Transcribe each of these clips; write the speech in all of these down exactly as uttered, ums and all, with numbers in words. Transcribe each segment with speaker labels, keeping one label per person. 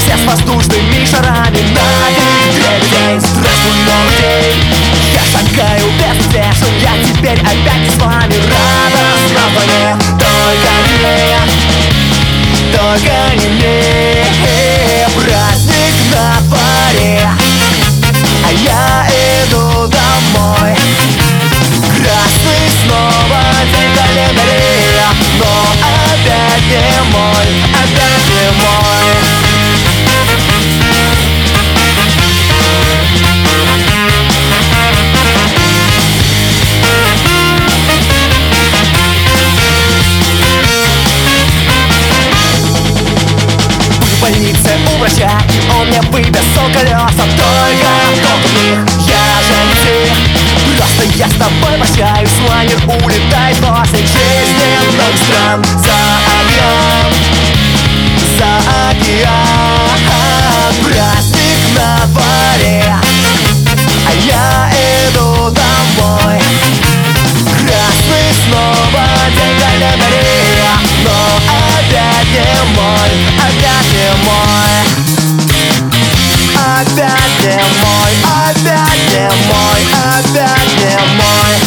Speaker 1: все с воздушными шарами. Нагреть день, здравствуй, новый день. Я шагаю без надежд, я теперь опять не с вами. Радостно вдвоем, только не мне, только не мне. Праздник на дворе, а я иду домой. Красный снова день календаря, но опять не мой, опять не мой. В больнице у врача, и он мне выписал колеса. Только, только в них я же не ты. Просто я с тобой прощаюсь, лайнер улетает после жизненных стран. За океан, за океан. Праздник на дворе, а я иду домой. Красный снова день календаря, но опять не мой, опять не мой. Опять не мой, опять не мой, опять не мой.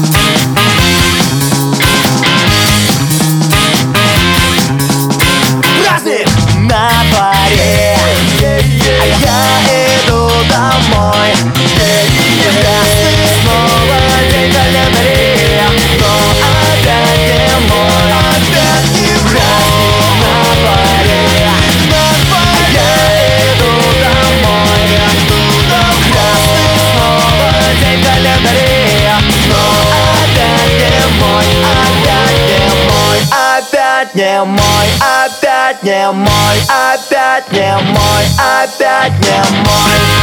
Speaker 1: Праздник на дворе, а я иду домой. Красный снова день календаря, но опять не мой, опять не мой. На дворе, на дворе, я иду домой. Красный снова день календаря, но опять не мой, опять не мой, опять не мой, опять не мой, опять не мой, опять не мой.